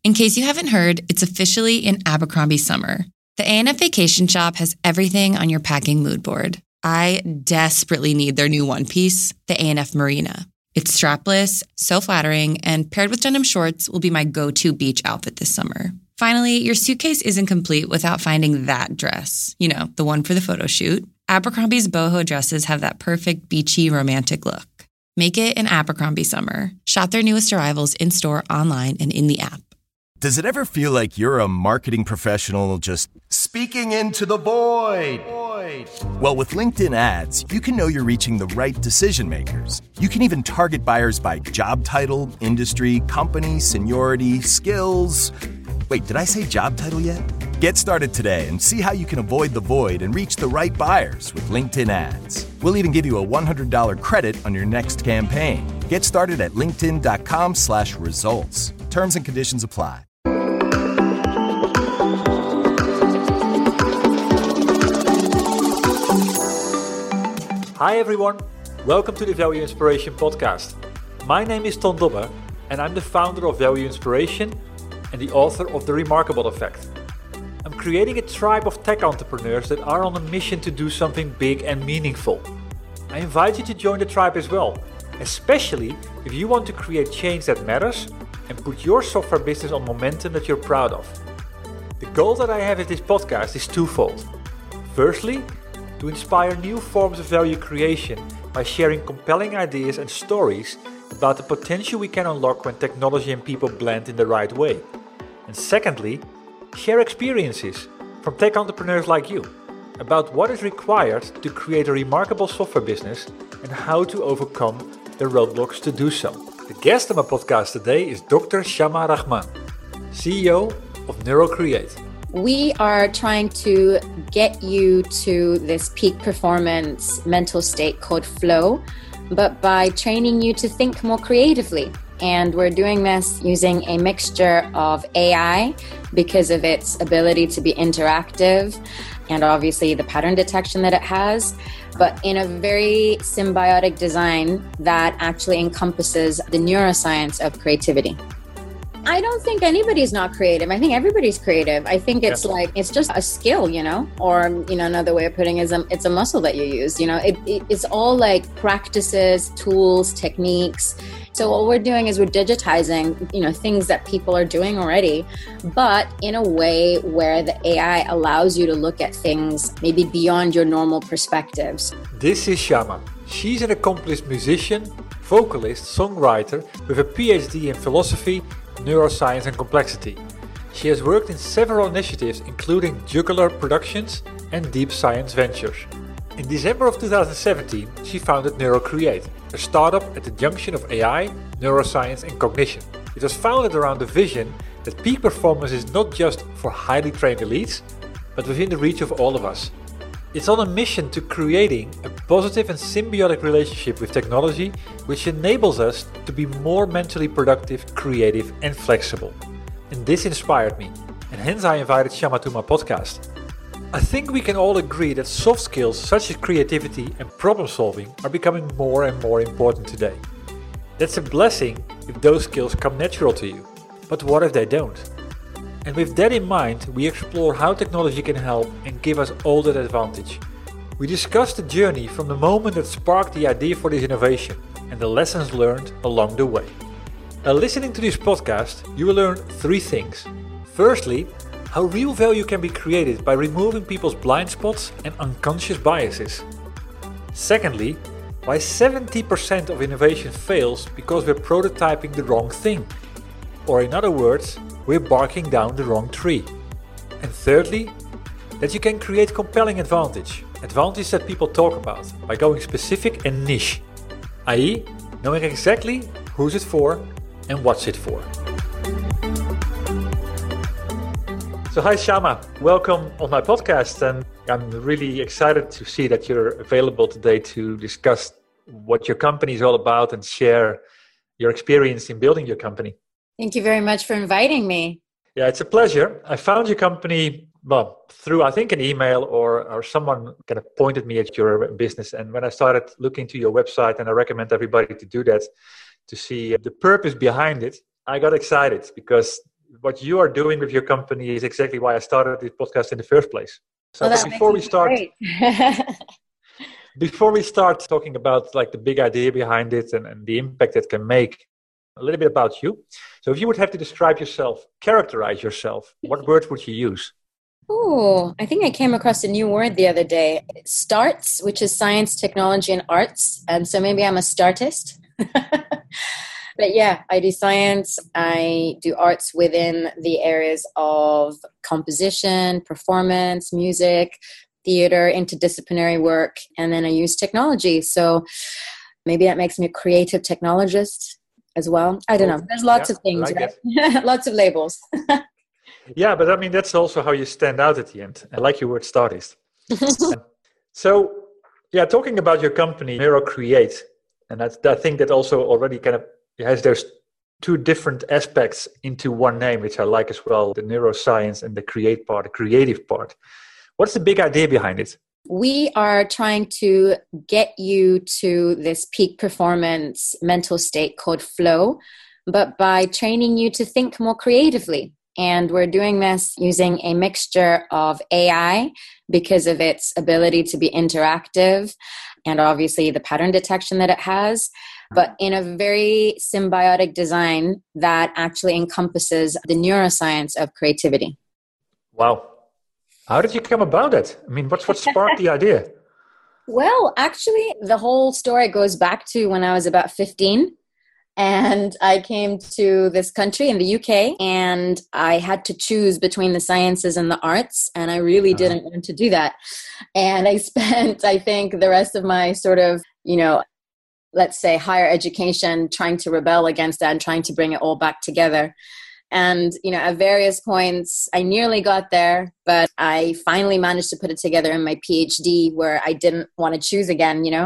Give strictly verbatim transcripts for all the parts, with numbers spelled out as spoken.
In case you haven't heard, it's officially in Abercrombie summer. The A and F Vacation Shop has everything on your packing mood board. I desperately need their new one piece, the A and F Marina. It's strapless, so flattering, and paired with denim shorts will be my go-to beach outfit this summer. Finally, your suitcase isn't complete without finding that dress. You know, the one for the photo shoot. Abercrombie's boho dresses have that perfect beachy, romantic look. Make it an Abercrombie summer. Shop their newest arrivals in-store, online, and in the app. Does it ever feel like you're a marketing professional just speaking into the void? void? Well, with LinkedIn ads, you can know you're reaching the right decision makers. You can even target buyers by job title, industry, company, seniority, skills. Wait, did I say job title yet? Get started today and see how you can avoid the void and reach the right buyers with LinkedIn ads. We'll even give you a one hundred dollars credit on your next campaign. Get started at linkedin.com slash results. Terms and conditions apply. Hi everyone, welcome to the Value Inspiration podcast. My name is Ton Dobbe and I'm the founder of Value Inspiration and the author of The Remarkable Effect. I'm creating a tribe of tech entrepreneurs that are on a mission to do something big and meaningful. I invite you to join the tribe as well, especially if you want to create change that matters and put your software business on momentum that you're proud of. The goal that I have with this podcast is twofold. Firstly, to inspire new forms of value creation by sharing compelling ideas and stories about the potential we can unlock when technology and people blend in the right way. And secondly, share experiences from tech entrepreneurs like you about what is required to create a remarkable software business and how to overcome the roadblocks to do so. The guest on my podcast today is Doctor Shama Rahman, C E O of NeuroCreate. We are trying to get you to this peak performance mental state called flow, but by training you to think more creatively. And we're doing this using a mixture of A I because of its ability to be interactive and obviously the pattern detection that it has, but in a very symbiotic design that actually encompasses the neuroscience of creativity. I don't think anybody's not creative. I think everybody's creative. I think it's yeah. like, it's just a skill, you know, or, you know, another way of putting it is a, it's a muscle that you use, you know, it, it, it's all like practices, tools, techniques. So what we're doing is we're digitizing, you know, things that people are doing already, but in a way where the A I allows you to look at things maybe beyond your normal perspectives. This is Shama. She's an accomplished musician, vocalist, songwriter with a P H D in philosophy, neuroscience and complexity. She has worked in several initiatives including Jugular Productions and Deep Science Ventures. In December of two thousand seventeen, she founded NeuroCreate, a startup at the junction of A I, neuroscience and cognition. It was founded around the vision that peak performance is not just for highly trained elites, but within the reach of all of us. It's on a mission to creating a positive and symbiotic relationship with technology which enables us to be more mentally productive, creative and flexible. And this inspired me, and hence I invited Shama to my podcast. I think we can all agree that soft skills such as creativity and problem solving are becoming more and more important today. That's a blessing if those skills come natural to you, but what if they don't? And with that in mind, we explore how technology can help and give us all that advantage. We discuss the journey from the moment that sparked the idea for this innovation and the lessons learned along the way. By listening to this podcast, you will learn three things. Firstly, how real value can be created by removing people's blind spots and unconscious biases. Secondly, why seventy percent of innovation fails because we're prototyping the wrong thing. Or in other words, we're barking down the wrong tree. And thirdly, that you can create compelling advantage, advantage that people talk about, by going specific and niche, that is, knowing exactly who's it for and what's it for. So hi Shama, welcome on my podcast, and I'm really excited to see that you're available today to discuss what your company is all about and share your experience in building your company. Thank you very much for inviting me. Yeah, it's a pleasure. I found your company, well, through I think an email or, or someone kind of pointed me at your business. And when I started looking to your website, and I recommend everybody to do that, to see the purpose behind it, I got excited because what you are doing with your company is exactly why I started this podcast in the first place. So well, before we start, before we start talking about like the big idea behind it and, and the impact it can make, a little bit about you. So if you would have to describe yourself, characterize yourself, what words would you use? Oh, I think I came across a new word the other day. STARTS, which is science, technology, and arts. And so maybe I'm a startist. But yeah, I do science. I do arts within the areas of composition, performance, music, theater, interdisciplinary work. And then I use technology. So maybe that makes me a creative technologist as well. I don't know. There's lots yeah, of things, like right? Lots of labels. Yeah, but I mean, that's also how you stand out at the end. I like your word startist. So, yeah, talking about your company, NeuroCreate, and that's, I think that also already kind of has there's two different aspects into one name, which I like as well, the neuroscience and the create part, the creative part. What's the big idea behind it? We are trying to get you to this peak performance mental state called flow, but by training you to think more creatively. And we're doing this using a mixture of A I because of its ability to be interactive and obviously the pattern detection that it has, but in a very symbiotic design that actually encompasses the neuroscience of creativity. Wow. How did you come about it? I mean, what's what sparked the idea? Well, actually, the whole story goes back to when I was about fifteen. And I came to this country in the U K and I had to choose between the sciences and the arts. And I really uh-huh. didn't want to do that. And I spent, I think, the rest of my sort of, you know, let's say higher education trying to rebel against that and trying to bring it all back together. And, you know, at various points, I nearly got there, but I finally managed to put it together in my PhD where I didn't want to choose again, you know.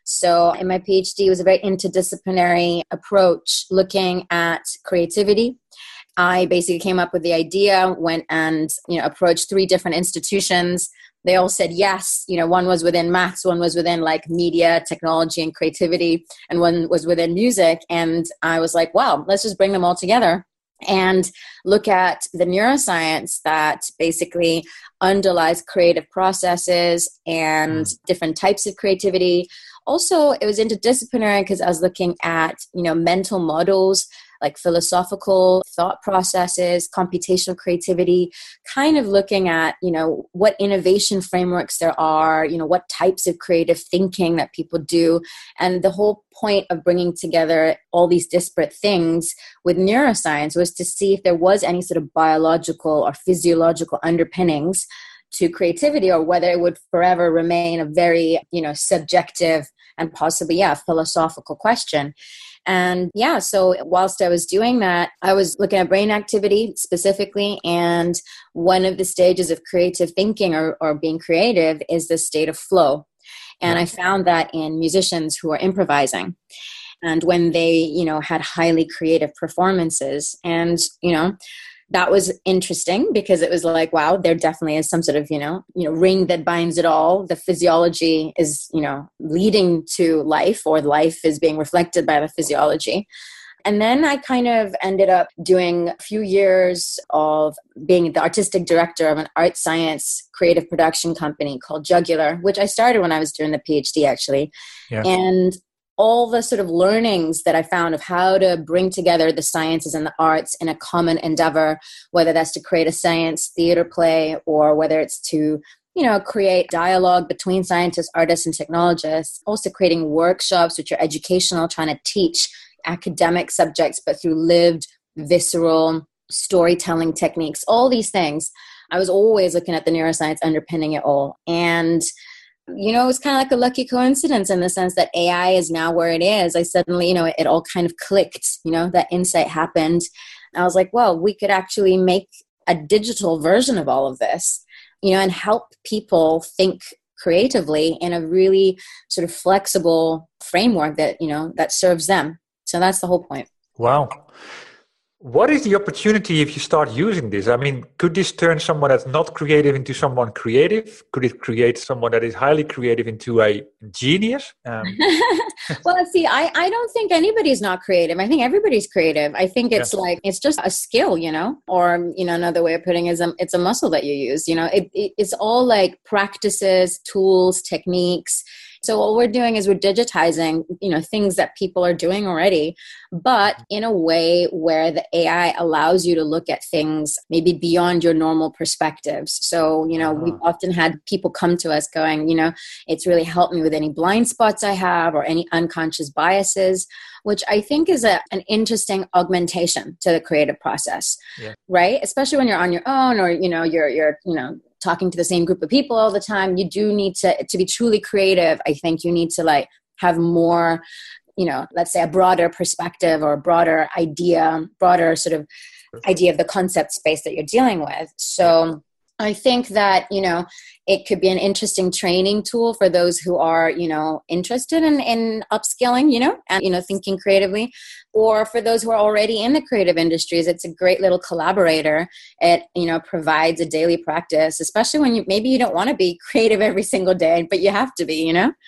So in my PhD, it was a very interdisciplinary approach looking at creativity. I basically came up with the idea, went and, you know, approached three different institutions. They all said yes. You know, one was within maths, one was within like media, technology, and creativity, and one was within music. And I was like, wow, let's just bring them all together and look at the neuroscience that basically underlies creative processes and mm. different types of creativity. Also, it was interdisciplinary because I was looking at, you know, mental models, like philosophical thought processes, computational creativity, kind of looking at, you know, what innovation frameworks there are, you know, what types of creative thinking that people do. And the whole point of bringing together all these disparate things with neuroscience was to see if there was any sort of biological or physiological underpinnings to creativity, or whether it would forever remain a very, you know, subjective and possibly, yeah, philosophical question. And yeah, so whilst I was doing that, I was looking at brain activity specifically. And one of the stages of creative thinking or, or being creative is the state of flow. And I found that in musicians who are improvising and when they, you know, had highly creative performances. And, you know, that was interesting because it was like, wow, there definitely is some sort of, you know, you know, ring that binds it all. The physiology is, you know, leading to life, or life is being reflected by the physiology. And then I kind of ended up doing a few years of being the artistic director of an art science creative production company called Jugular, which I started when I was doing the PhD actually. Yeah. And all the sort of learnings that I found of how to bring together the sciences and the arts in a common endeavor, whether that's to create a science theater play or whether it's to, you know, create dialogue between scientists, artists, and technologists, also creating workshops which are educational, trying to teach academic subjects, but through lived, visceral storytelling techniques, all these things. I was always looking at the neuroscience underpinning it all. And you know, it was kind of like a lucky coincidence in the sense that A I is now where it is. I suddenly, you know, it, it all kind of clicked, you know, that insight happened. I was like, well, we could actually make a digital version of all of this, you know, and help people think creatively in a really sort of flexible framework that, you know, that serves them. So that's the whole point. Wow. What is the opportunity if you start using this? I mean, could this turn someone that's not creative into someone creative? Could it create someone that is highly creative into a genius? Um, well, see, I, I don't think anybody's not creative. I think everybody's creative. I think it's yeah. like, it's just a skill, you know, or, you know, another way of putting it is a, it's a muscle that you use, you know, it, it, it's all like practices, tools, techniques. So what we're doing is we're digitizing, you know, things that people are doing already, but in a way where the A I allows you to look at things maybe beyond your normal perspectives. So, you know, uh-huh. we've often had people come to us going, you know, it's really helped me with any blind spots I have or any unconscious biases, which I think is a, an interesting augmentation to the creative process, yeah. right? Especially when you're on your own or, you know, you're, you're, you know, talking to the same group of people all the time. You do need to, to be truly creative. I think you need to like have more, you know, let's say a broader perspective or a broader idea, broader sort of idea of the concept space that you're dealing with. So I think that, you know, it could be an interesting training tool for those who are, you know, interested in, in upskilling, you know, and, you know, thinking creatively, or for those who are already in the creative industries. It's a great little collaborator. It, you know, provides a daily practice, especially when you, maybe you don't want to be creative every single day, but you have to be, you know?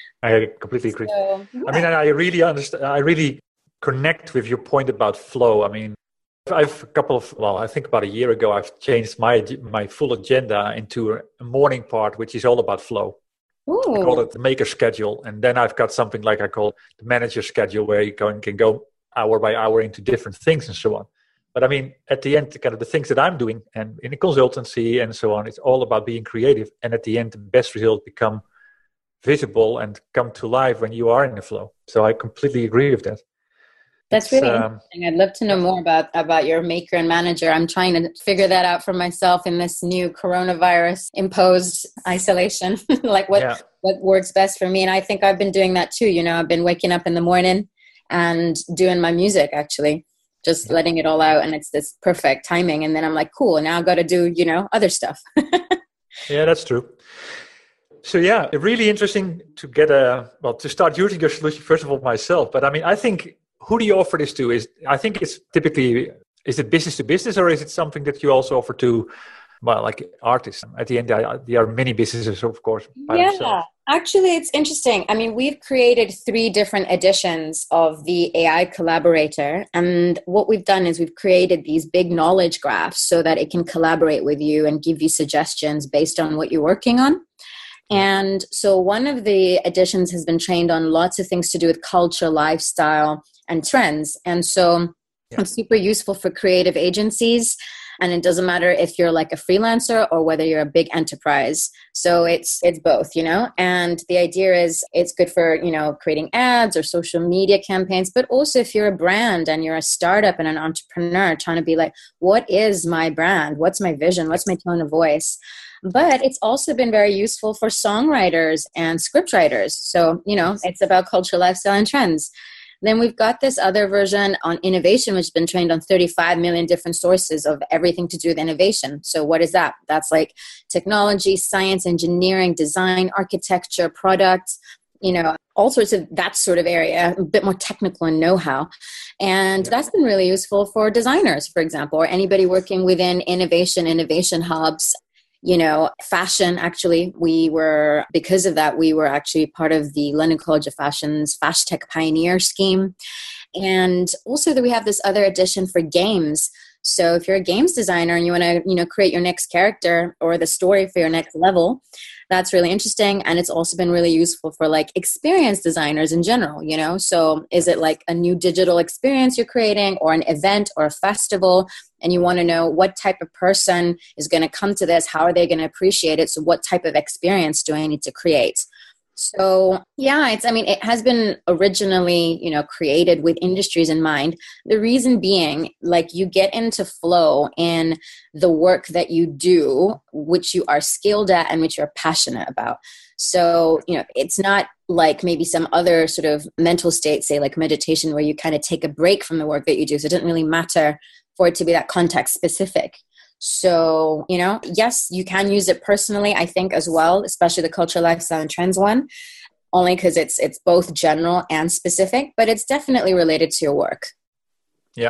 I completely agree. So, yeah. I mean, I really understand. I really connect with your point about flow. I mean, I've a couple of, well, I think about a year ago, I've changed my my full agenda into a morning part, which is all about flow. Ooh. I call it the maker schedule. And then I've got something like I call the manager schedule, where you can, can go hour by hour into different things and so on. But I mean, at the end, kind of the things that I'm doing and in the consultancy and so on, it's all about being creative. And at the end, the best results become visible and come to life when you are in the flow. So I completely agree with that. That's really um, interesting. I'd love to know more about, about your maker and manager. I'm trying to figure that out for myself in this new coronavirus imposed isolation, like what, yeah. what works best for me. And I think I've been doing that too. You know, I've been waking up in the morning and doing my music, actually, just yeah. letting it all out. And it's this perfect timing. And then I'm like, cool, now I've got to do, you know, other stuff. Yeah, that's true. So yeah, really interesting to get a, well, to start using your solution, first of all, myself. But I mean, I think, who do you offer this to? Is I think it's typically, is it business to business, or is it something that you also offer to, well, like artists? At the end, there are many businesses, of course, by yeah, themselves. Actually, it's interesting. I mean, we've created three different editions of the A I Collaborator. And what we've done is we've created these big knowledge graphs so that it can collaborate with you and give you suggestions based on what you're working on. And so one of the editions has been trained on lots of things to do with culture, lifestyle, and trends. And so yeah. it's super useful for creative agencies. And it doesn't matter if you're like a freelancer or whether you're a big enterprise. So it's it's both, you know. And the idea is it's good for, you know, creating ads or social media campaigns, but also if you're a brand and you're a startup and an entrepreneur trying to be like, what is my brand? What's my vision? What's my tone of voice? But it's also been very useful for songwriters and scriptwriters. So, you know, it's about culture, lifestyle, and trends. Then we've got this other version on innovation, which has been trained on thirty-five million different sources of everything to do with innovation. So what is that? That's like technology, science, engineering, design, architecture, product, you know, all sorts of that sort of area, a bit more technical and know-how. And that's been really useful for designers, for example, or anybody working within innovation, innovation hubs. You know, fashion, actually, we were, because of that, we were actually part of the London College of Fashion's FashTech Pioneer scheme. And also that we have this other edition for games. So if you're a games designer and you want to, you know, create your next character or the story for your next level, that's really interesting. And it's also been really useful for like experienced designers in general, you know. So is it like a new digital experience you're creating or an event or a festival? And you want to know what type of person is going to come to this? How are they going to appreciate it? So what type of experience do I need to create? So yeah, it's, I mean, it has been originally, you know, created with industries in mind. The reason being, like, you get into flow in the work that you do, which you are skilled at and which you're passionate about. So, you know, it's not like maybe some other sort of mental state, say like meditation, where you kind of take a break from the work that you do. So it doesn't really matter for it to be that context specific. So, you know, yes, you can use it personally, I think, as well, especially the culture, lifestyle, and trends one, only because it's it's both general and specific, but it's definitely related to your work. Yeah,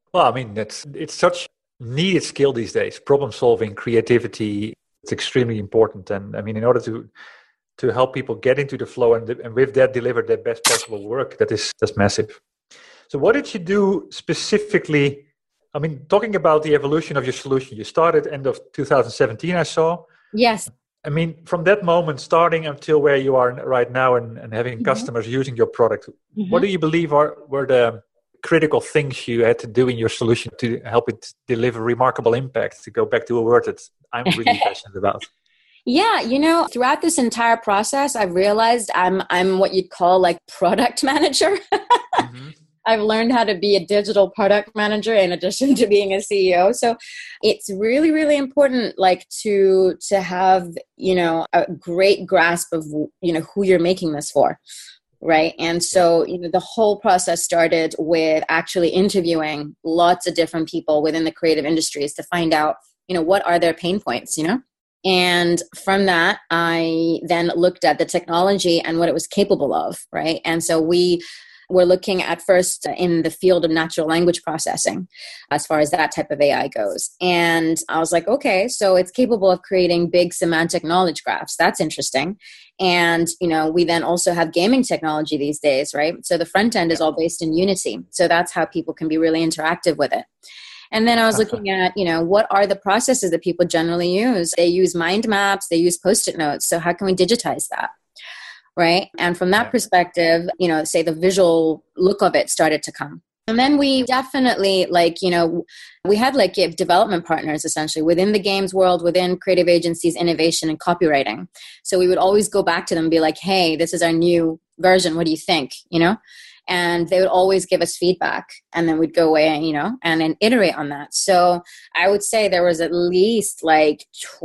Well, I mean, that's it's such needed skill these days. Problem solving, creativity, it's extremely important. And I mean, in order to to help people get into the flow and, and with that deliver their best possible work, that is that's massive. So what did you do specifically? I mean, talking about the evolution of your solution, you started end of two thousand seventeen, I saw. Yes. I mean, from that moment, starting until where you are right now and, and having Mm-hmm. customers using your product, Mm-hmm. what do you believe are were the critical things you had to do in your solution to help it deliver remarkable impact, to go back to a word that I'm really passionate about? Yeah, you know, throughout this entire process, I've realized I'm I'm what you'd call like product manager. Mm-hmm. I've learned how to be a digital product manager in addition to being a C E O. So it's really, really important, like to to have, you know, a great grasp of, you know, who you're making this for. Right. And so, you know, the whole process started with actually interviewing lots of different people within the creative industries to find out, you know, what are their pain points, you know? And from that, I then looked at the technology and what it was capable of. Right. And so we were looking at first in the field of natural language processing as far as that type of A I goes. And I was like, okay, so it's capable of creating big semantic knowledge graphs. That's interesting. And, you know, we then also have gaming technology these days, right? So the front end is all based in Unity. So that's how people can be really interactive with it. And then I was looking at, you know, what are the processes that people generally use? They use mind maps, they use Post-it notes. So how can we digitize that? Right. And from that perspective, you know, say the visual look of it started to come. And then we definitely like, you know, we had like development partners essentially within the games world, within creative agencies, innovation and copywriting. So we would always go back to them and be like, hey, this is our new version. What do you think? You know? And they would always give us feedback, and then we'd go away and, you know, and then iterate on that. So I would say there was at least like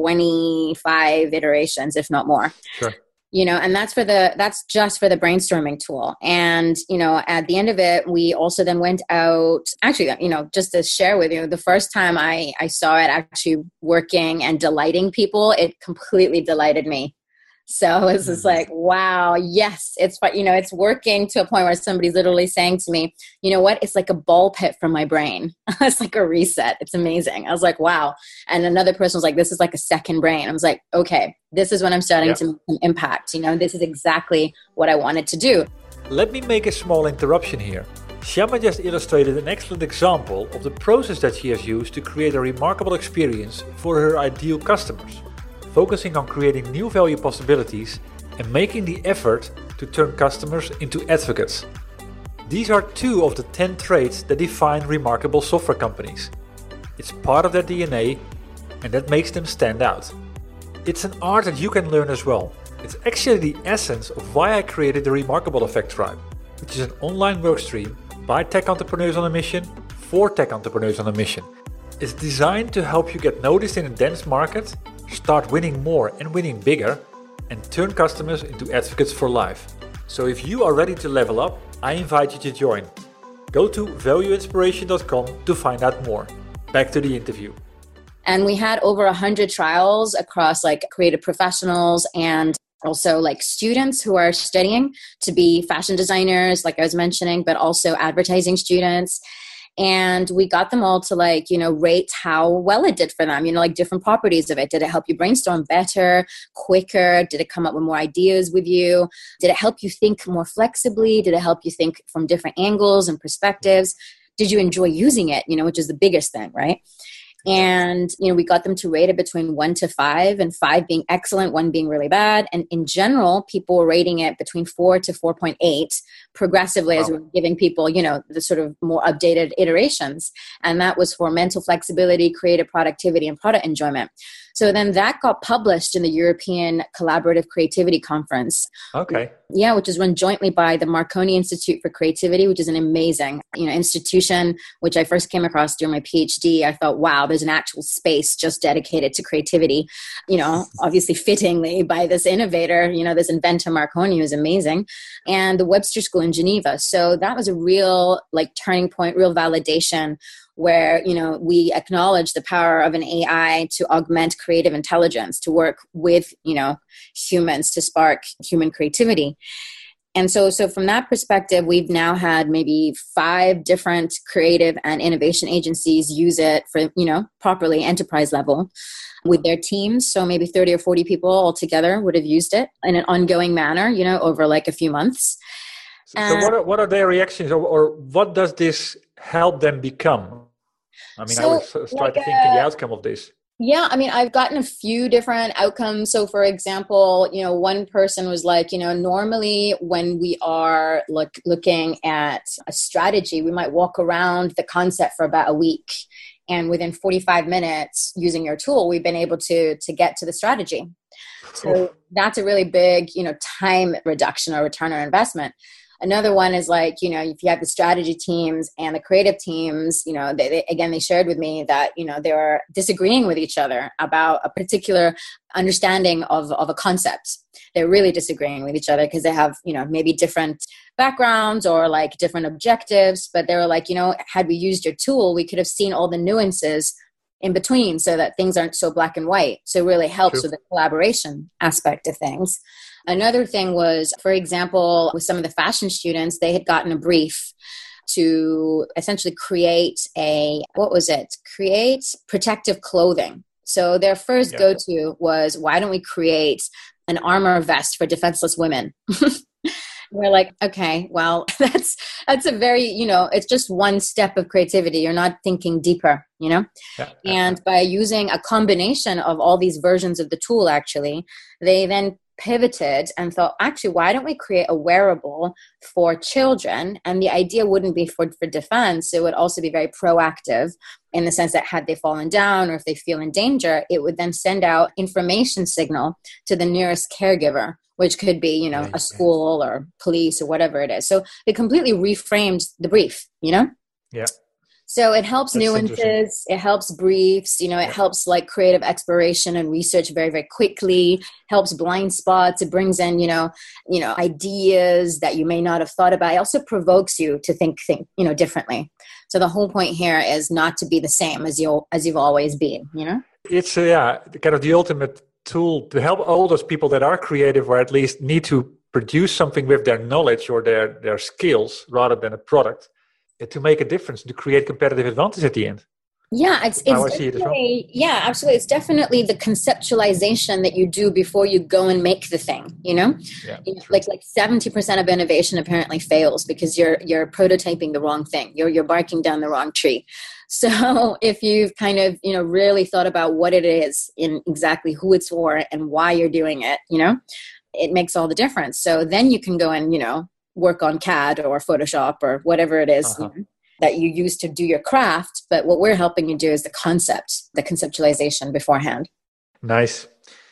twenty-five iterations, if not more. Sure. You know, and that's for the, that's just for the brainstorming tool. And, you know, at the end of it, we also then went out, actually, you know, just to share with you, the first time I, I saw it actually working and delighting people, it completely delighted me. So it's just like, wow, yes, it's, you know, it's working to a point where somebody's literally saying to me, you know what, it's like a ball pit from my brain. It's like a reset. It's amazing. I was like, wow. And another person was like, this is like a second brain. I was like, okay, this is when I'm starting yeah. to make an impact. You know, this is exactly what I wanted to do. Let me make a small interruption here. Syama just illustrated an excellent example of the process that she has used to create a remarkable experience for her ideal customers, focusing on creating new value possibilities and making the effort to turn customers into advocates. These are two of the ten traits that define remarkable software companies. It's part of their D N A, and that makes them stand out. It's an art that you can learn as well. It's actually the essence of why I created the Remarkable Effect Tribe, which is an online workstream by tech entrepreneurs on a mission for tech entrepreneurs on a mission. It's designed to help you get noticed in a dense market, start winning more and winning bigger, and turn customers into advocates for life. So if you are ready to level up, I invite you to join. Go to value inspiration dot com to find out more. Back to the interview. And we had over one hundred trials across like creative professionals and also like students who are studying to be fashion designers, like I was mentioning, but also advertising students. And we got them all to like, you know, rate how well it did for them, you know, like different properties of it. Did it help you brainstorm better, quicker? Did it come up with more ideas with you? Did it help you think more flexibly? Did it help you think from different angles and perspectives? Did you enjoy using it, you know, which is the biggest thing, right? And, you know, we got them to rate it between one to five, and five being excellent, one being really bad. And in general, people were rating it between four to four point eight progressively, wow, as we were giving people, you know, the sort of more updated iterations. And that was for mental flexibility, creative productivity, and product enjoyment. So then that got published in the European Collaborative Creativity Conference. Okay. Yeah, which is run jointly by the Marconi Institute for Creativity, which is an amazing, you know, institution, which I first came across during my PhD. I thought, wow, there's an actual space just dedicated to creativity, you know, obviously fittingly by this innovator, you know, this inventor Marconi, who's amazing, and the Webster School in Geneva. So that was a real like turning point, real validation, where, you know, we acknowledge the power of an A I to augment creative intelligence, to work with, you know, humans to spark human creativity. And so, so from that perspective, we've now had maybe five different creative and innovation agencies use it for, you know, properly enterprise level with their teams. So maybe thirty or forty people all together would have used it in an ongoing manner, you know, over like a few months. So, so what, are, what are their reactions, or, or what does this help them become? I mean, so, I was trying like to think uh, the outcome of this. Yeah, I mean, I've gotten a few different outcomes. So, for example, you know, one person was like, you know, normally when we are look, looking at a strategy, we might walk around the concept for about a week. And within forty-five minutes using your tool, we've been able to, to get to the strategy. So that's a really big, you know, time reduction or return on investment. Another one is like, you know, if you have the strategy teams and the creative teams, you know, they, they, again, they shared with me that, you know, they were disagreeing with each other about a particular understanding of, of a concept. They're really disagreeing with each other because they have, you know, maybe different backgrounds or like different objectives. But they were like, you know, had we used your tool, we could have seen all the nuances in between so that things aren't so black and white. So it really helps True. With the collaboration aspect of things. Another thing was, for example, with some of the fashion students, they had gotten a brief to essentially create a, what was it? Create protective clothing. So their first yeah. go-to was, why don't we create an armor vest for defenseless women? We're like, okay, well, that's that's a very, you know, it's just one step of creativity. You're not thinking deeper, you know? Yeah. And by using a combination of all these versions of the tool, actually, they then pivoted and thought, actually, why don't we create a wearable for children? And the idea wouldn't be for, for defense. It would also be very proactive in the sense that had they fallen down or if they feel in danger, it would then send out information signal to the nearest caregiver, which could be, you know, a school or police or whatever it is. So they completely reframed the brief, you know? Yeah. So it helps That's nuances, it helps briefs, you know, it helps like creative exploration and research very, very quickly, helps blind spots. It brings in, you know, you know, ideas that you may not have thought about. It also provokes you to think, think, you know, differently. So the whole point here is not to be the same as you as you've always been, you know? It's, uh, yeah, kind of the ultimate tool to help all those people that are creative or at least need to produce something with their knowledge or their, their skills rather than a product, to make a difference, to create competitive advantage at the end. Yeah, it's, it's definitely, it well. yeah, absolutely. It's definitely the conceptualization that you do before you go and make the thing, you know? Yeah, you know, like like seventy percent of innovation apparently fails because you're you're prototyping the wrong thing. You're you're barking down the wrong tree. So if you've kind of, you know, really thought about what it is and exactly who it's for and why you're doing it, you know, it makes all the difference. So then you can go and, you know, work on C A D or Photoshop or whatever it is uh-huh. you know, that you use to do your craft. But what we're helping you do is the concept, the conceptualization beforehand. Nice.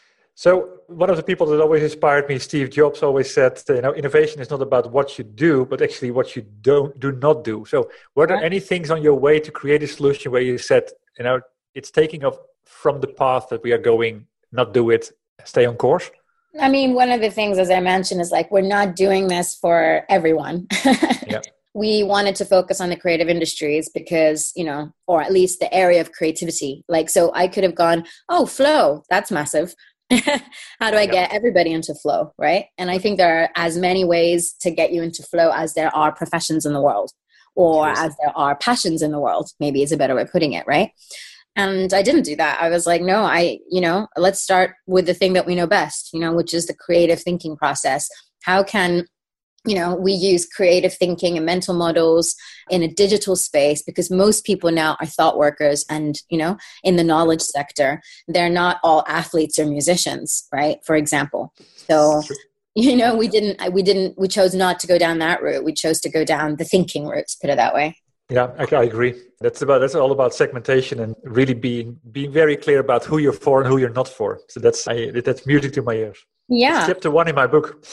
So one of the people that always inspired me, Steve Jobs, always said, you know, innovation is not about what you do, but actually what you don't do not do. So were there any things on your way to create a solution where you said, you know, it's taking off from the path that we are going, not do it, stay on course? I mean, one of the things, as I mentioned, is like, we're not doing this for everyone. Yeah. We wanted to focus on the creative industries because, you know, or at least the area of creativity. Like, so I could have gone, oh, flow, that's massive. How do I get everybody into flow, right? And I think there are as many ways to get you into flow as there are professions in the world, or yes. as there are passions in the world, maybe is a better way of putting it, right? And I didn't do that. I was like, no, I, you know, let's start with the thing that we know best, you know, which is the creative thinking process. How can, you know, we use creative thinking and mental models in a digital space, because most people now are thought workers and, you know, in the knowledge sector, they're not all athletes or musicians, right? For example. So, you know, we didn't, we didn't, we chose not to go down that route. We chose to go down the thinking route, to put it that way. Yeah, I, I agree. That's about that's all about segmentation and really being being very clear about who you're for and who you're not for. So that's I, that's music to my ears. Yeah, it's chapter one in my book.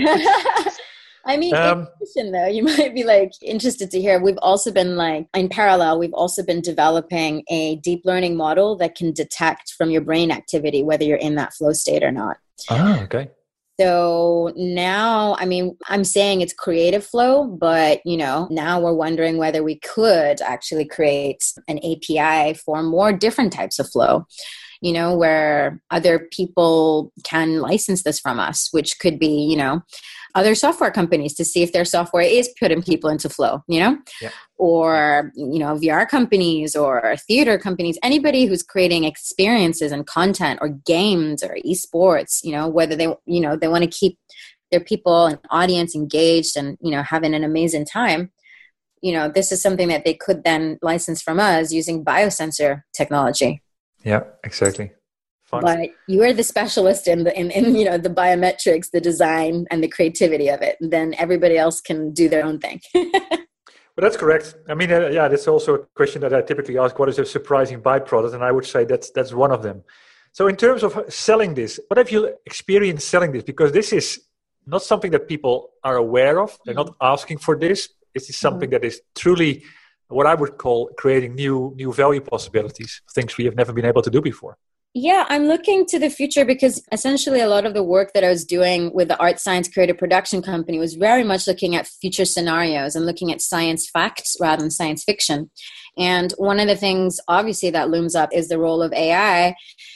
I mean, um, in addition, though, you might be like interested to hear. We've also been like in parallel. We've also been developing a deep learning model that can detect from your brain activity whether you're in that flow state or not. Oh, okay. So now, I mean, I'm saying it's creative flow, but, you know, now we're wondering whether we could actually create an A P I for more different types of flow. you know, where other people can license this from us, which could be, you know, other software companies to see if their software is putting people into flow, you know, yeah. or, you know, V R companies or theater companies, anybody who's creating experiences and content or games or esports, you know, whether they, you know, they want to keep their people and audience engaged and, you know, having an amazing time. You know, this is something that they could then license from us using biosensor technology. Yeah, exactly. Fun. But you are the specialist in the in, in you know the biometrics, the design, and the creativity of it. Then everybody else can do their own thing. Well, that's correct. I mean, uh, yeah, that's also a question that I typically ask. What is a surprising byproduct? And I would say that's that's one of them. So in terms of selling this, what have you experienced selling this? Because this is not something that people are aware of. They're not asking for this. This is something mm-hmm. that is truly what I would call creating new new value possibilities, things we have never been able to do before. Yeah, I'm looking to the future because essentially a lot of the work that I was doing with the Art Science Creative Production Company was very much looking at future scenarios and looking at science facts rather than science fiction. And one of the things obviously that looms up is the role of A I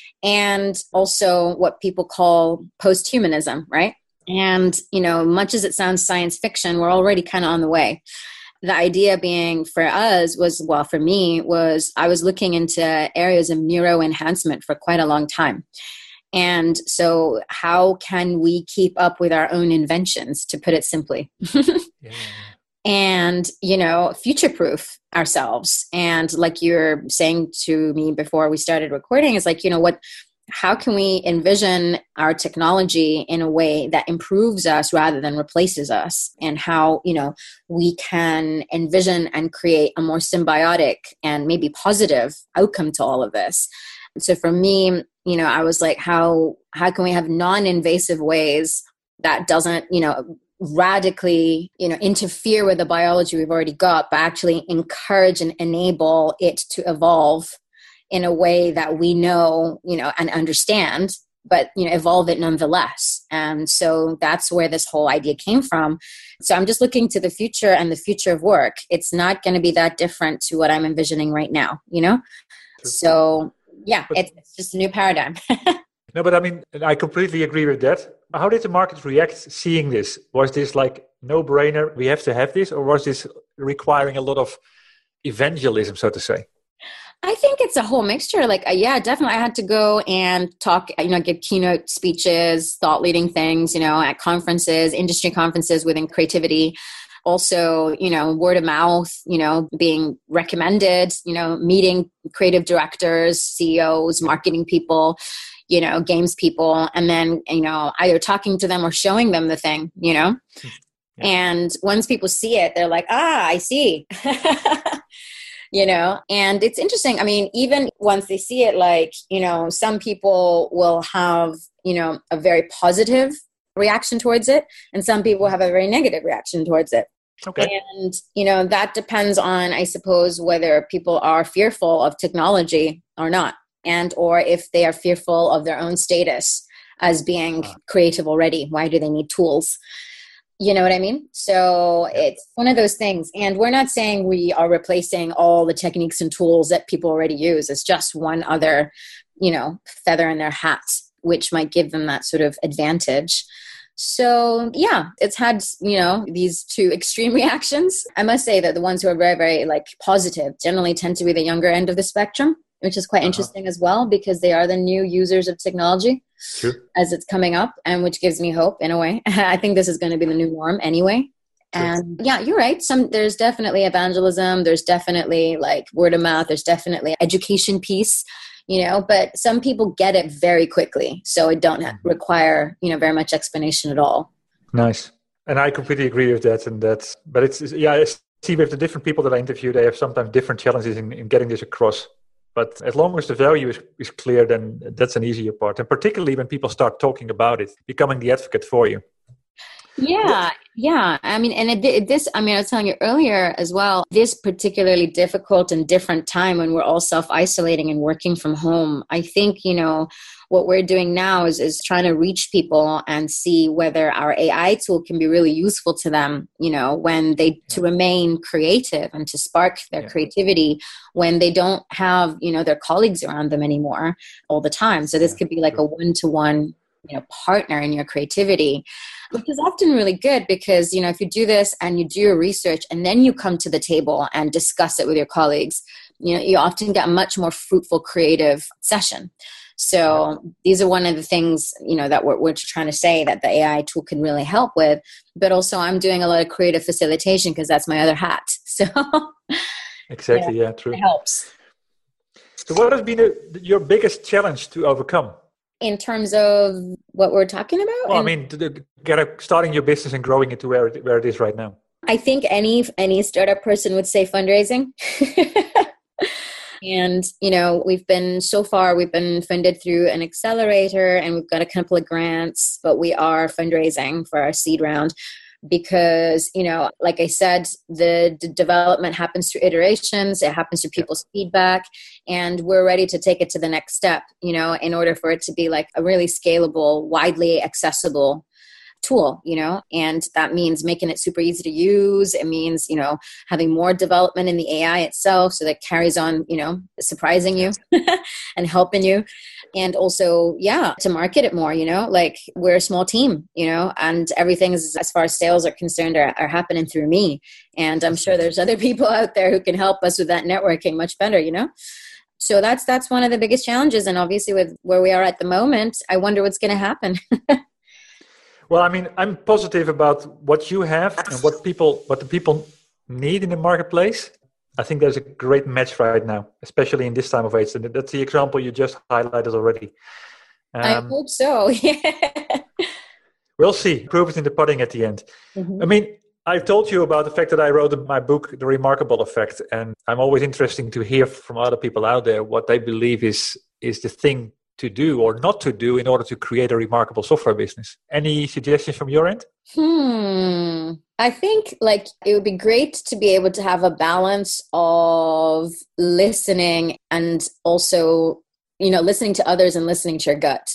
and also what people call post-humanism, right? And, you know, much as it sounds science fiction, we're already kind of on the way. The idea being for us was, well, for me, was I was looking into areas of neuro enhancement for quite a long time. And so how can we keep up with our own inventions, to put it simply? yeah. And, you know, future-proof ourselves. And like you were saying to me before we started recording, is like, you know, what, how can we envision our technology in a way that improves us rather than replaces us? And how, you know, we can envision and create a more symbiotic and maybe positive outcome to all of this. So for me, you know, I was like, how, how can we have non-invasive ways that doesn't, you know, radically, you know, interfere with the biology we've already got, but actually encourage and enable it to evolve in a way that we know, you know, and understand, but, you know, evolve it nonetheless. And so that's where this whole idea came from. So I'm just looking to the future and the future of work. It's not going to be that different to what I'm envisioning right now, you know? So yeah, but, it's, it's just a new paradigm. No, but I mean, I completely agree with that. How did the market react seeing this? Was this like no brainer, we have to have this, or was this requiring a lot of evangelism, so to say? I think it's a whole mixture. Like, uh, yeah, definitely. I had to go and talk, you know, give keynote speeches, thought leading things, you know, at conferences, industry conferences within creativity. Also, you know, word of mouth, you know, being recommended, you know, meeting creative directors, C E Os, marketing people, you know, games people, and then, you know, either talking to them or showing them the thing, you know. Yeah. And once people see it, they're like, ah, I see. You know, and it's interesting. I mean, even once they see it, like, you know, some people will have, you know, a very positive reaction towards it, and some people have a very negative reaction towards it. Okay. And, you know, that depends on, I suppose, whether people are fearful of technology or not, and or if they are fearful of their own status as being creative already. Why do they need tools? You know what I mean? So it's one of those things. And we're not saying we are replacing all the techniques and tools that people already use. It's just one other, you know, feather in their hat, which might give them that sort of advantage. So yeah, it's had, you know, these two extreme reactions. I must say that the ones who are very, very like positive generally tend to be the younger end of the spectrum, which is quite uh-huh. interesting as well, because they are the new users of technology. Sure. As it's coming up, and which gives me hope in a way. I think this is going to be the new norm anyway. Sure. And yeah, you're right. Some there's definitely evangelism. There's definitely like word of mouth. There's definitely education piece, you know, but some people get it very quickly. So it don't mm-hmm. require, you know, very much explanation at all. Nice. And I completely agree with that. And that's, but it's, yeah, I see with the different people that I interview, they have sometimes different challenges in, in getting this across. But as long as the value is, is clear, then that's an easier part. And particularly when people start talking about it, becoming the advocate for you. Yeah, yeah. I mean, and it, it, this, I mean, I was telling you earlier as well, this particularly difficult and different time when we're all self-isolating and working from home, I think, you know, what we're doing now is, is trying to reach people and see whether our A I tool can be really useful to them, you know, when they, to remain creative and to spark their Yeah. creativity when they don't have, you know, their colleagues around them anymore all the time. So this Yeah, could be like true. a one-to-one, you know, partner in your creativity, which is often really good because, you know, if you do this and you do your research and then you come to the table and discuss it with your colleagues, you know, you often get a much more fruitful creative session. So these are one of the things, you know, that we're, we're trying to say that the A I tool can really help with. But also I'm doing a lot of creative facilitation because that's my other hat. So Exactly. yeah, Yeah, true. it helps. So what has been a, your biggest challenge to overcome? In terms of what we're talking about? Well, I And mean, to, to get a, starting your business and growing it to where it, where it is right now. I think any any startup person would say fundraising. And, you know, we've been, so far, we've been funded through an accelerator and we've got a couple of grants, but we are fundraising for our seed round because, you know, like I said, the, the development happens through iterations. It happens through people's feedback, and we're ready to take it to the next step, you know, in order for it to be like a really scalable, widely accessible tool, you know, and that means making it super easy to use. It means, you know, having more development in the A I itself so that carries on, you know, surprising you and helping you. And also, yeah, to market it more, you know, like we're a small team, you know, and everything is, as far as sales are concerned, are, are happening through me. And I'm sure there's other people out there who can help us with that networking much better, you know. So that's that's one of the biggest challenges. And obviously with where we are at the moment, I wonder what's going to happen. Well, I mean, I'm positive about what you have and what people, what the people need in the marketplace. I think there's a great match right now, especially in this time of age. And that's the example you just highlighted already. Um, I hope so. We'll see. Proof is in the pudding at the end. Mm-hmm. I mean, I've told you about the fact that I wrote my book, The Remarkable Effect. And I'm always interested to hear from other people out there what they believe is, is the thing to do or not to do in order to create a remarkable software business. Any suggestions from your end? Hmm. I think like it would be great to be able to have a balance of listening and also, you know, listening to others and listening to your gut.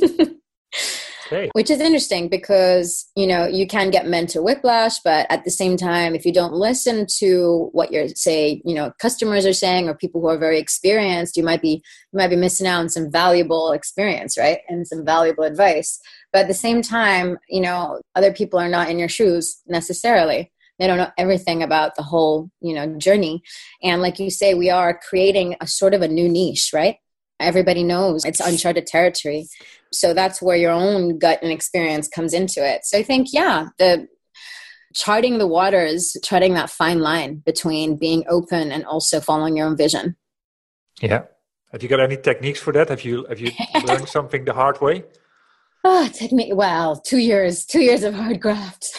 Okay. Which is interesting because, you know, you can get mental whiplash, but at the same time, if you don't listen to what your, say, you know, customers are saying or people who are very experienced, you might be, you might be missing out on some valuable experience, right? And some valuable advice. But at the same time, you know, other people are not in your shoes necessarily. They don't know everything about the whole, you know, journey. And like you say, we are creating a sort of a new niche, right? Everybody knows it's uncharted territory. So that's where your own gut and experience comes into it. So I think, yeah, the charting the waters, charting that fine line between being open and also following your own vision. Yeah. Have you got any techniques for that? Have you have you learned something the hard way? Oh, it took me, well, two years, two years of hard graft.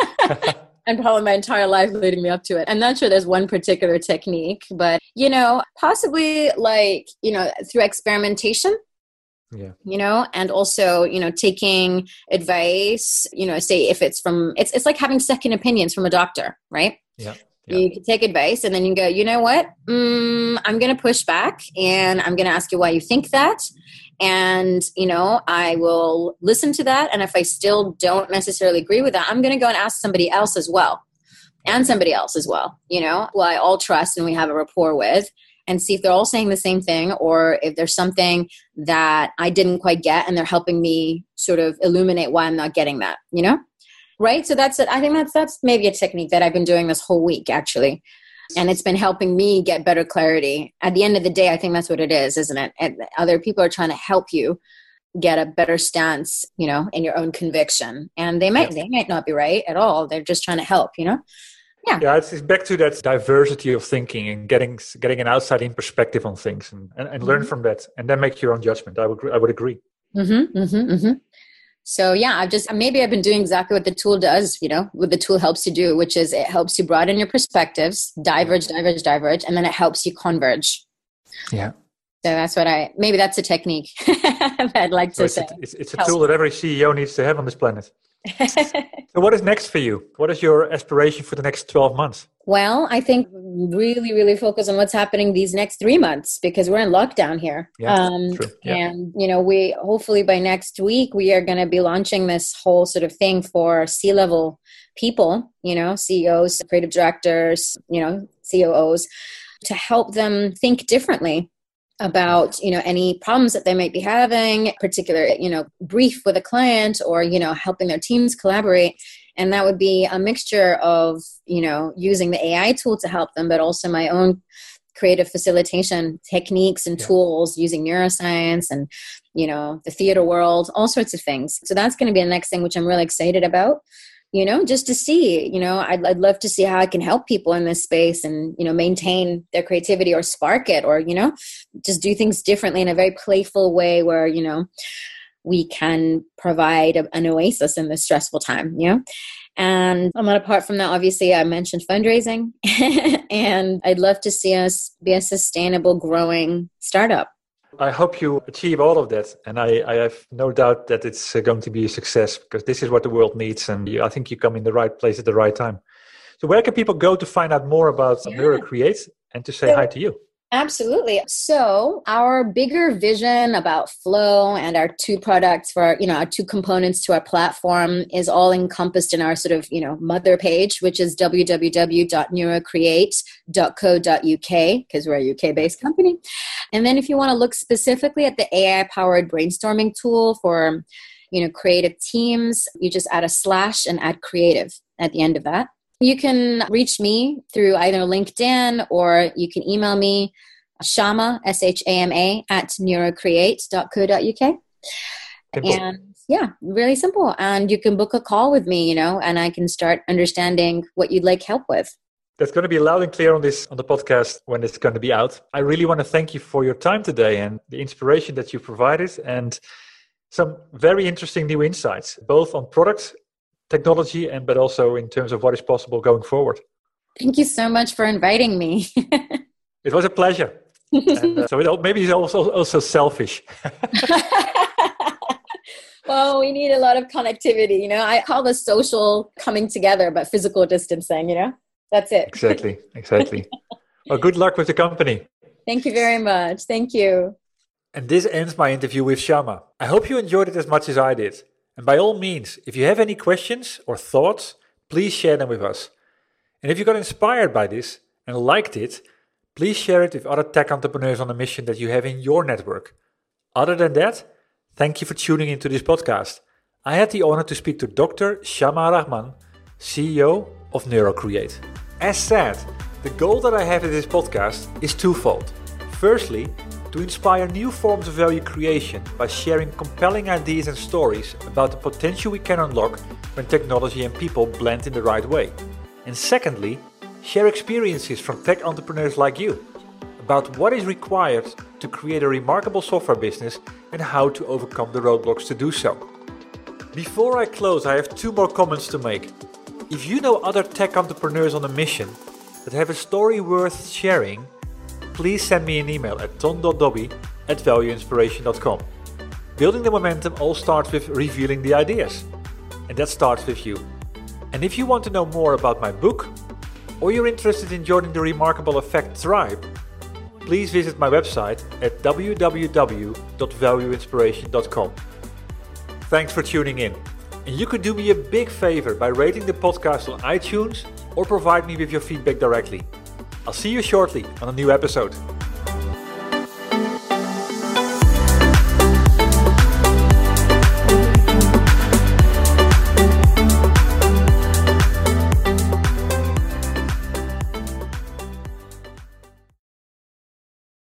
And probably my entire life leading me up to it. I'm not sure there's one particular technique, but, you know, possibly like, you know, through experimentation, yeah, you know, and also, you know, taking advice, you know, say if it's from, it's it's like having second opinions from a doctor, right? Yeah. Yeah. You can take advice and then you go, you know what, mm, I'm going to push back and I'm going to ask you why you think that. And, you know, I will listen to that. And if I still don't necessarily agree with that, I'm going to go and ask somebody else as well. And somebody else as well, you know, who I all trust and we have a rapport with, and see if they're all saying the same thing or if there's something that I didn't quite get and they're helping me sort of illuminate why I'm not getting that, you know? Right. So that's it. I think that's, that's maybe a technique that I've been doing this whole week, actually. And it's been helping me get better clarity. At the end of the day, I think that's what it is, isn't it? And other people are trying to help you get a better stance, you know, in your own conviction. And they might, yeah. they might not be right at all. They're just trying to help, you know? Yeah. Yeah. It's, it's back to that diversity of thinking and getting, getting an outside-in perspective on things and, and, and mm-hmm. learn from that and then make your own judgment. I would, I would agree. Mm-hmm, mm-hmm, mm-hmm. So yeah, I've just, maybe I've been doing exactly what the tool does, you know, what the tool helps you do, which is it helps you broaden your perspectives, diverge, diverge, diverge, and then it helps you converge. Yeah. So that's what I, maybe that's a technique I'd like so to it's say. A, it's, it's a tool that every C E O needs to have on this planet. So what is next for you? What is your aspiration for the next twelve months? Well, I think really, really focus on what's happening these next three months because we're in lockdown here. Yeah, um, true. Yeah. And, you know, we hopefully by next week, we are going to be launching this whole sort of thing for C-level people, you know, C E Os, creative directors, you know, C O Os, to help them think differently about, you know, any problems that they might be having, particular, you know, brief with a client or, you know, helping their teams collaborate. And that would be a mixture of, you know, using the A I tool to help them, but also my own creative facilitation techniques and yeah. tools using neuroscience and, you know, the theater world, all sorts of things. So that's going to be the next thing, which I'm really excited about. You know, just to see, you know, I'd, I'd love to see how I can help people in this space and, you know, maintain their creativity or spark it or, you know, just do things differently in a very playful way where, you know, we can provide a, an oasis in this stressful time, you know. And um, apart from that, obviously, I mentioned fundraising and I'd love to see us be a sustainable, growing startup. I hope you achieve all of that. And I, I have no doubt that it's going to be a success because this is what the world needs. And you, I think you come in the right place at the right time. So where can people go to find out more about yeah. NeuroCreate and to say so, hi to you? Absolutely. So our bigger vision about Flow and our two products for, you know, our two components to our platform is all encompassed in our sort of, you know, mother page, which is w w w dot neurocreate dot co dot u k because we're a U K-based company. And then if you want to look specifically at the A I-powered brainstorming tool for, you know, creative teams, you just add a slash and add creative at the end of that. You can reach me through either LinkedIn or you can email me, Shama, S H A M A, at neurocreate dot co dot u k. And yeah, really simple. And you can book a call with me, you know, and I can start understanding what you'd like help with. That's going to be loud and clear on this on the podcast when it's going to be out. I really want to thank you for your time today and the inspiration that you provided and some very interesting new insights, both on products, technology, and but also in terms of what is possible going forward. Thank you so much for inviting me. It was a pleasure. And, uh, so it, maybe it's also also selfish. Well, we need a lot of connectivity. You know, I call this social coming together, but physical distancing. You know, that's it. Exactly. Exactly. Well, good luck with the company. Thank you very much. Thank you. And this ends my interview with Shama. I hope you enjoyed it as much as I did. And by all means, if you have any questions or thoughts, please share them with us. And if you got inspired by this and liked it, please share it with other tech entrepreneurs on a mission that you have in your network. Other than that, thank you for tuning into this podcast. I had the honor to speak to Doctor Shama Rahman, C E O of NeuroCreate. As said, the goal that I have in this podcast is twofold. Firstly, to inspire new forms of value creation by sharing compelling ideas and stories about the potential we can unlock when technology and people blend in the right way. And secondly, share experiences from tech entrepreneurs like you about what is required to create a remarkable software business and how to overcome the roadblocks to do so. Before I close, I have two more comments to make. If you know other tech entrepreneurs on a mission that have a story worth sharing, please send me an email at ton dot dobby at value inspiration dot com. Building the momentum all starts with revealing the ideas. And that starts with you. And if you want to know more about my book, or you're interested in joining the Remarkable Effect tribe, please visit my website at w w w dot value inspiration dot com. Thanks for tuning in. And you could do me a big favor by rating the podcast on iTunes or provide me with your feedback directly. I'll see you shortly on a new episode.